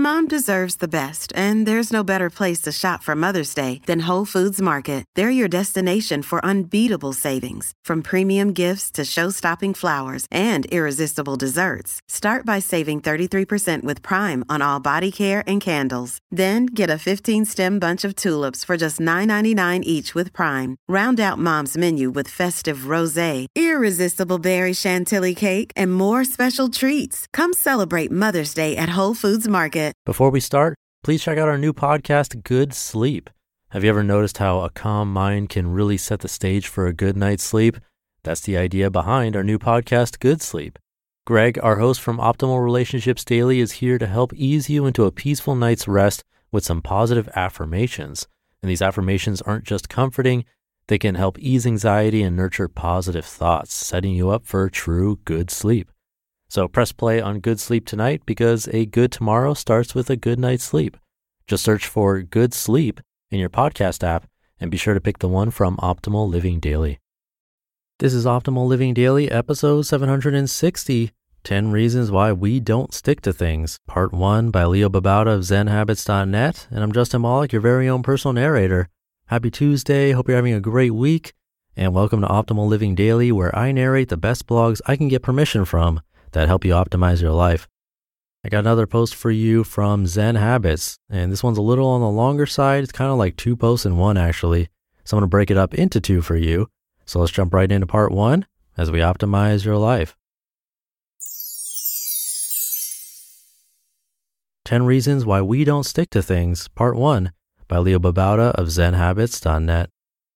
Mom deserves the best, and there's no better place to shop for Mother's Day than Whole Foods Market. They're your destination for unbeatable savings, from premium gifts to show-stopping flowers and irresistible desserts. Start by saving 33% with Prime on all body care and candles. Then get a 15-stem bunch of tulips for just $9.99 each with Prime. Round out Mom's menu with festive rosé, irresistible berry chantilly cake, and more special treats. Come celebrate Mother's Day at Whole Foods Market. Before we start, please check out our new podcast, Good Sleep. Have you ever noticed how a calm mind can really set the stage for a good night's sleep? That's the idea behind our new podcast, Good Sleep. Greg, our host from Optimal Relationships Daily, is here to help ease you into a peaceful night's rest with some positive affirmations. And these affirmations aren't just comforting, they can help ease anxiety and nurture positive thoughts, setting you up for true good sleep. So press play on Good Sleep tonight because a good tomorrow starts with a good night's sleep. Just search for Good Sleep in your podcast app and be sure to pick the one from Optimal Living Daily. This is Optimal Living Daily, episode 760, 10 Reasons Why We Don't Stick to Things, Part 1 by Leo Babauta of ZenHabits.net, and I'm Justin Malik, your very own personal narrator. Happy Tuesday, hope you're having a great week, and welcome to Optimal Living Daily, where I narrate the best blogs I can get permission from that help you optimize your life. I got another post for you from Zen Habits, and this one's a little on the longer side. It's kind of like 2 posts in one, actually. So I'm going to break it up into 2 for you. So let's jump right into part 1 as we optimize your life. 10 Reasons Why We Don't Stick to Things, Part 1 by Leo Babauta of ZenHabits.net.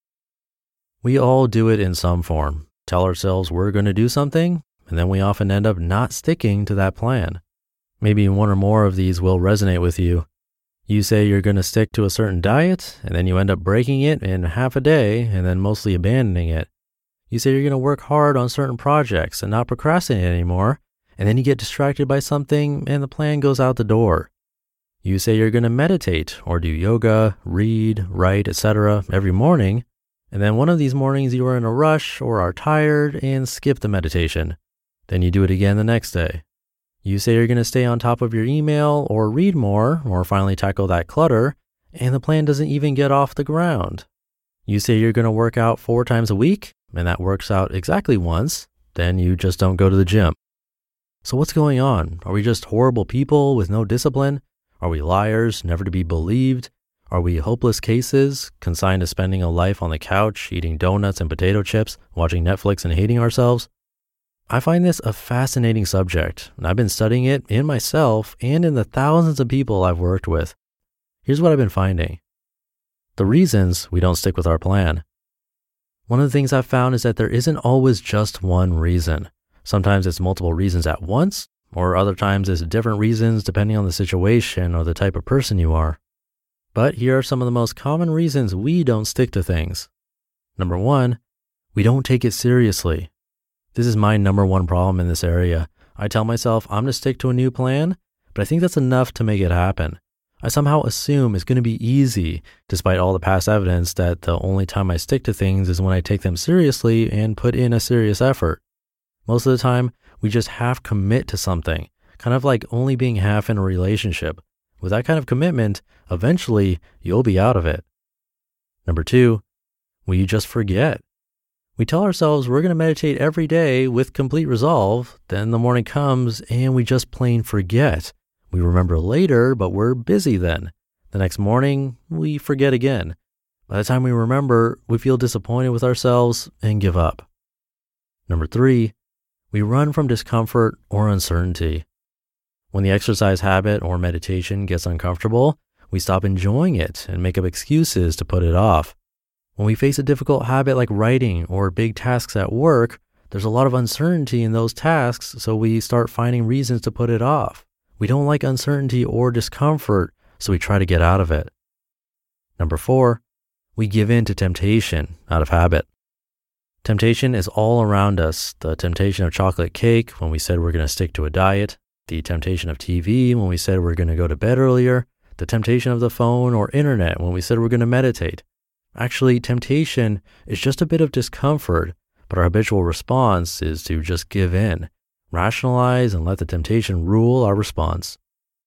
We all do it in some form. Tell ourselves we're going to do something, and then we often end up not sticking to that plan. Maybe one or more of these will resonate with you. You say you're going to stick to a certain diet, and then you end up breaking it in half a day and then mostly abandoning it. You say you're going to work hard on certain projects and not procrastinate anymore, and then you get distracted by something and the plan goes out the door. You say you're going to meditate or do yoga, read, write, etc. every morning, and then one of these mornings you are in a rush or are tired and skip the meditation. Then you do it again the next day. You say you're going to stay on top of your email or read more or finally tackle that clutter, and the plan doesn't even get off the ground. You say you're going to work out 4 times a week, and that works out exactly once, then you just don't go to the gym. So what's going on? Are we just horrible people with no discipline? Are we liars, never to be believed? Are we hopeless cases, consigned to spending a life on the couch, eating donuts and potato chips, watching Netflix and hating ourselves? I find this a fascinating subject, and I've been studying it in myself and in the thousands of people I've worked with. Here's what I've been finding. The reasons we don't stick with our plan. One of the things I've found is that there isn't always just one reason. Sometimes it's multiple reasons at once, or other times it's different reasons depending on the situation or the type of person you are. But here are some of the most common reasons we don't stick to things. Number 1, we don't take it seriously. This is my number 1 problem in this area. I tell myself I'm going to stick to a new plan, but I think that's enough to make it happen. I somehow assume it's going to be easy, despite all the past evidence that the only time I stick to things is when I take them seriously and put in a serious effort. Most of the time, we just half commit to something, kind of like only being half in a relationship. With that kind of commitment, eventually you'll be out of it. Number 2, we just forget. We tell ourselves we're going to meditate every day with complete resolve, then the morning comes and we just plain forget. We remember later, but we're busy then. The next morning, we forget again. By the time we remember, we feel disappointed with ourselves and give up. Number 3, we run from discomfort or uncertainty. When the exercise habit or meditation gets uncomfortable, we stop enjoying it and make up excuses to put it off. When we face a difficult habit like writing or big tasks at work, there's a lot of uncertainty in those tasks, so we start finding reasons to put it off. We don't like uncertainty or discomfort, so we try to get out of it. Number 4, we give in to temptation out of habit. Temptation is all around us. The temptation of chocolate cake when we said we're going to stick to a diet, the temptation of TV when we said we're going to go to bed earlier, the temptation of the phone or internet when we said we're going to meditate. Actually, temptation is just a bit of discomfort, but our habitual response is to just give in, rationalize, and let the temptation rule our response.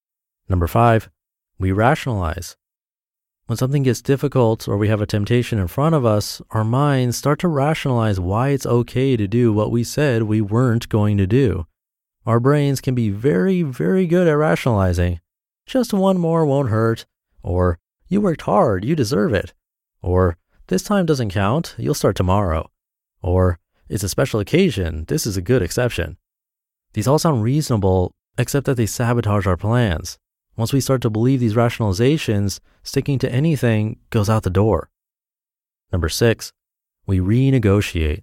Number 5, we rationalize. When something gets difficult or we have a temptation in front of us, our minds start to rationalize why it's okay to do what we said we weren't going to do. Our brains can be very, very good at rationalizing. Just one more won't hurt, or you worked hard, you deserve it, or this time doesn't count, you'll start tomorrow, or it's a special occasion, this is a good exception. These all sound reasonable, except that they sabotage our plans. Once we start to believe these rationalizations, sticking to anything goes out the door. Number 6, we renegotiate.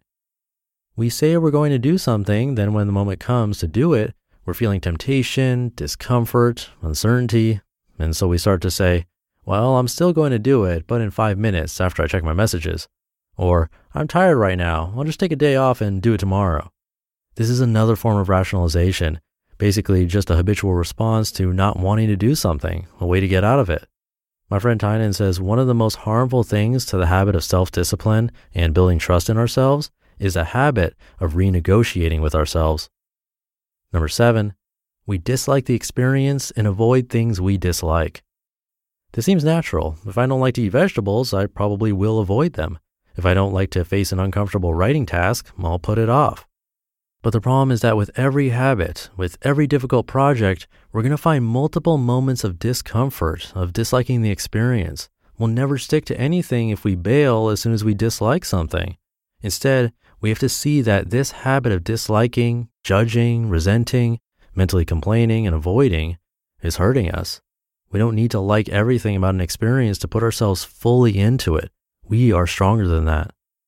We say we're going to do something, then when the moment comes to do it, we're feeling temptation, discomfort, uncertainty, and so we start to say, well, I'm still going to do it, but in 5 minutes after I check my messages. Or, I'm tired right now, I'll just take a day off and do it tomorrow. This is another form of rationalization, basically just a habitual response to not wanting to do something, a way to get out of it. My friend Tynan says one of the most harmful things to the habit of self-discipline and building trust in ourselves is a habit of renegotiating with ourselves. Number 7, we dislike the experience and avoid things we dislike. This seems natural. If I don't like to eat vegetables, I probably will avoid them. If I don't like to face an uncomfortable writing task, I'll put it off. But the problem is that with every habit, with every difficult project, we're going to find multiple moments of discomfort, of disliking the experience. We'll never stick to anything if we bail as soon as we dislike something. Instead, we have to see that this habit of disliking, judging, resenting, mentally complaining, and avoiding is hurting us. We don't need to like everything about an experience to put ourselves fully into it. We are stronger than that.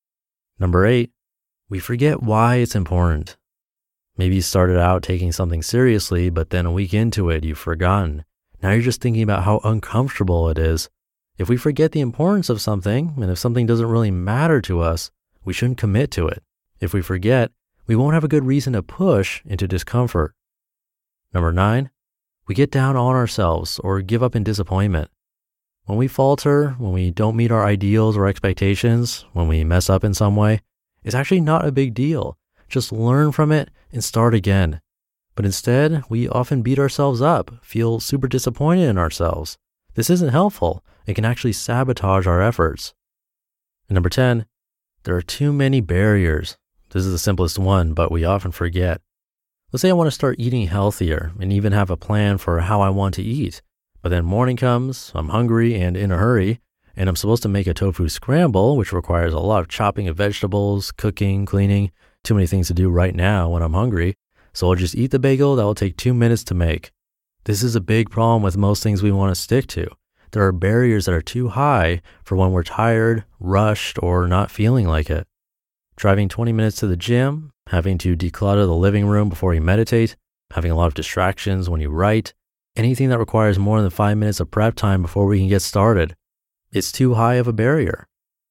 Number 8, we forget why it's important. Maybe you started out taking something seriously, but then a week into it, you've forgotten. Now you're just thinking about how uncomfortable it is. If we forget the importance of something, and if something doesn't really matter to us, we shouldn't commit to it. If we forget, we won't have a good reason to push into discomfort. Number 9, we get down on ourselves or give up in disappointment. When we falter, when we don't meet our ideals or expectations, when we mess up in some way, it's actually not a big deal. Just learn from it and start again. But instead, we often beat ourselves up, feel super disappointed in ourselves. This isn't helpful. It can actually sabotage our efforts. And number 10, there are too many barriers. This is the simplest one, but we often forget. Let's say I want to start eating healthier and even have a plan for how I want to eat. But then morning comes, I'm hungry and in a hurry, and I'm supposed to make a tofu scramble, which requires a lot of chopping of vegetables, cooking, cleaning, too many things to do right now when I'm hungry. So I'll just eat the bagel that will take 2 minutes to make. This is a big problem with most things we want to stick to. There are barriers that are too high for when we're tired, rushed, or not feeling like it. Driving 20 minutes to the gym, having to declutter the living room before you meditate, having a lot of distractions when you write, anything that requires more than 5 minutes of prep time before we can get started. It's too high of a barrier.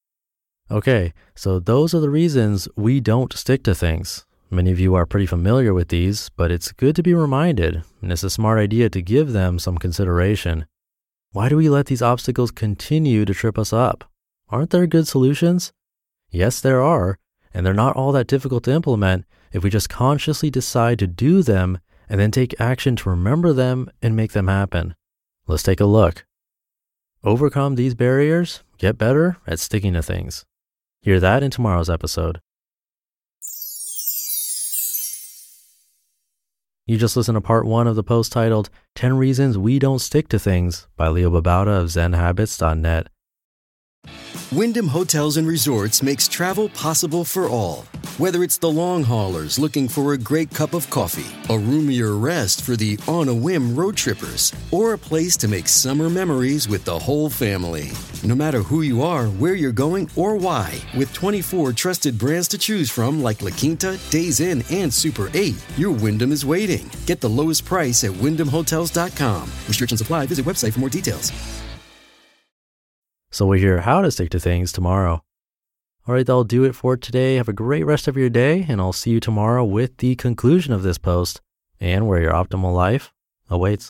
Okay, so those are the reasons we don't stick to things. Many of you are pretty familiar with these, but it's good to be reminded, and it's a smart idea to give them some consideration. Why do we let these obstacles continue to trip us up? Aren't there good solutions? Yes, there are, and they're not all that difficult to implement if we just consciously decide to do them and then take action to remember them and make them happen. Let's take a look. Overcome these barriers, get better at sticking to things. Hear that in tomorrow's episode. You just listened to part 1 of the post titled 10 Reasons We Don't Stick to Things by Leo Babauta of ZenHabits.net. Wyndham Hotels and Resorts makes travel possible for all. Whether it's the long haulers looking for a great cup of coffee, a roomier rest for the on-a-whim road trippers, or a place to make summer memories with the whole family. No matter who you are, where you're going, or why, with 24 trusted brands to choose from like La Quinta, Days Inn, and Super 8, your Wyndham is waiting. Get the lowest price at WyndhamHotels.com. Restrictions apply. Visit website for more details. So we'll hear how to stick to things tomorrow. All right, that'll do it for today. Have a great rest of your day, and I'll see you tomorrow with the conclusion of this post and where your optimal life awaits.